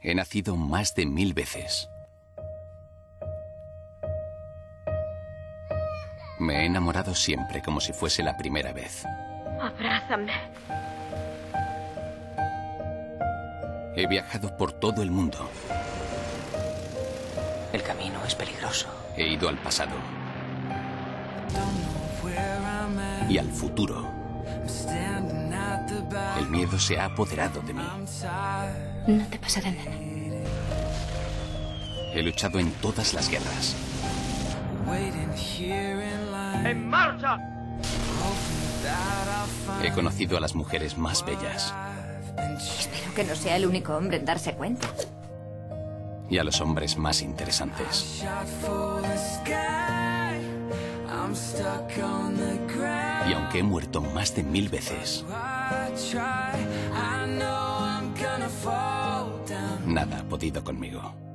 He nacido más de 1000 veces. Me he enamorado siempre como si fuese la primera vez. Abrázame. He viajado por todo el mundo. El camino es peligroso. He ido al pasado. Y al futuro. El miedo se ha apoderado de mí. No te pasará nada. He luchado en todas las guerras. ¡En marcha! He conocido a las mujeres más bellas. Espero que no sea el único hombre en darse cuenta. Y a los hombres más interesantes. Y aunque he muerto más de 1000 veces, nada ha podido conmigo.